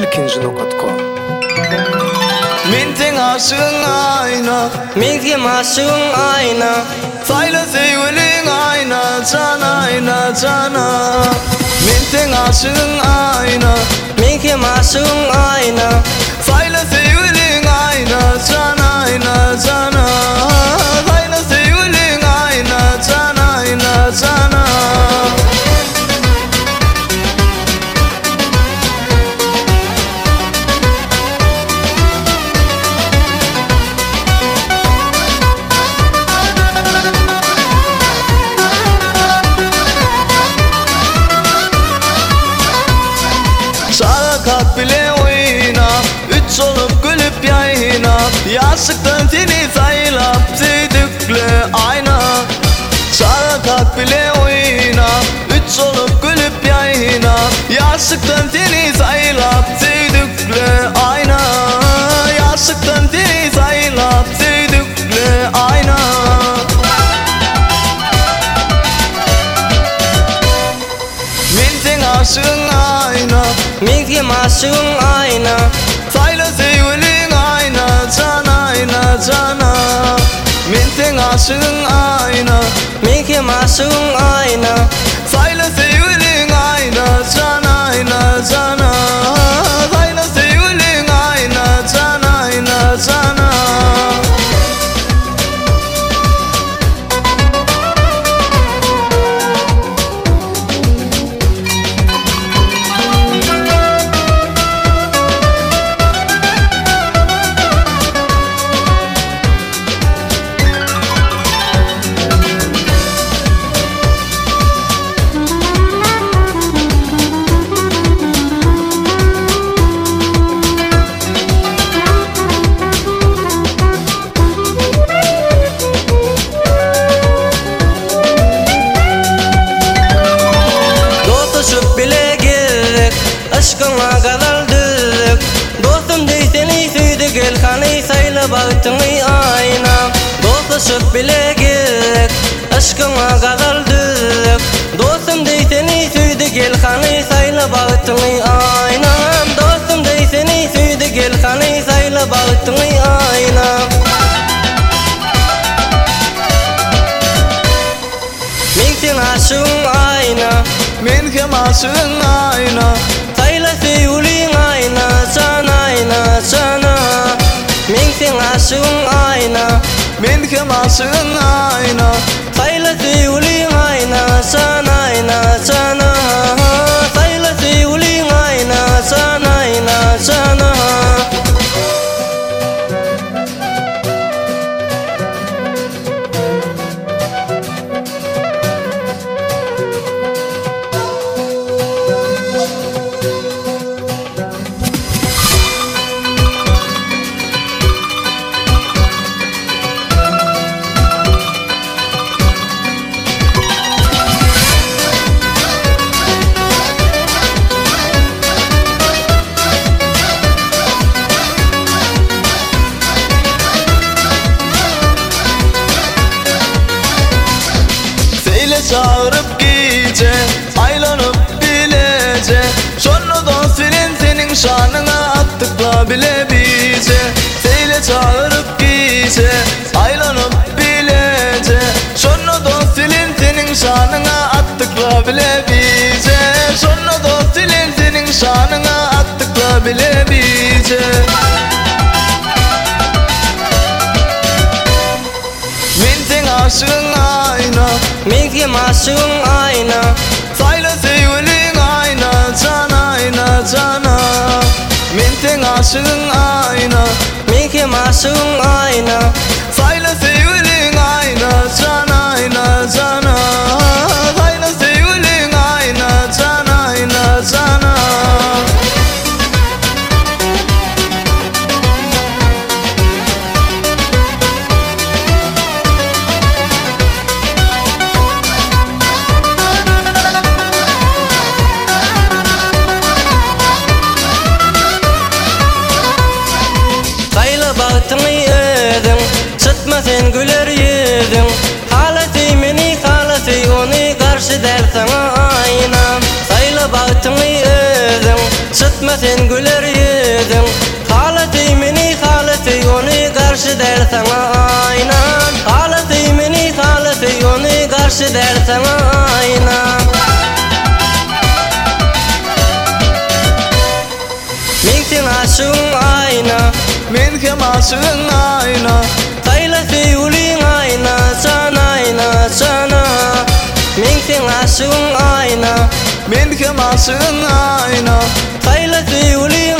erkinci.com Minting aşığın ayna, Mintim aşığın ayna, sayla sevgilin ayna, can ayna, cana. Minting aşığın ayna, Mintim aşığın ayna, sayla sevgilin ayna, can ayna, cana. Sayla sevgilin ayna, can ayna, cana. Sağa kalk bile oyna, üç olup gülüp yayna. Yaşıktan seni sayılap sevdikle ayna. Sağa kalk bile oyna, üç olup gülüp yayna. Yaşıktan seni sayılap sevdikle ayna. Yaşıktan seni sayılap sevdikle ayna. Minting aşığın ayna, Mintim aşığın ayna, sayla sevgilin ayna, can ayna, cana. Minting aşığın ayna, Mintim aşığın ayna, sayla sevgilin ayna, can ayna, cana. Sayla sevgilin ayna, can ayna, cana. Dostuşup bile girdik, aşkına kadar düzdük. Dostum dey seni süydük, elkanı sayla baktığını ayna. Dostuşup bile girdik, aşkına kadar düzdük. Dostum dey seni süydük, elkanı sayla baktığını ayna. Dostum dey seni süydük, elkanı sayla baktığını ayna. Mintim aşığın ayna, Mintim aşığın ayna, sayla sevgilin ayna, can ayna, cana. Mintim aşığın ayna, mintim aşığın ayna. sayla sevgilin ayna, can ayna, cana. Sayla sevgilin ayna, can ayna, cana. Seyle çağırıp gece, aylanıp bilece. Sonra dost senin şanına attıkla bile bize. Seyle çağırıp gece, aylanıp bilece. Sonra dost senin şanına attıkla bile bize. Sonra dost senin şanına attıkla bile bize. Minting aşığın ayna, Mintim aşığın ayna, sayla sevgilin ayna, can ayna, cana. Minting aşığın ayna, Mintim aşığın ayna, sayla sevgilin ayna, can ayna, cana. Sayla sevgilin ayna, can ayna, cana. sayla baktığını yedim, çıtma sen güler yüzün. Haleti meni, haleti onu karşı der sana ayna. Sayla baktığını yedim, çıtma sen güler yüzün. Halati meni halati onu karşı der sana aynan. Halati meni halati onu karşı der sana aynan. Mintin aşığın ayna, Men hem aşığın ayna. Hayla sevulin ayna, sana ayna sana. Mintin aşığın ayna, Men hem aşığın ayna. Hayla sevulin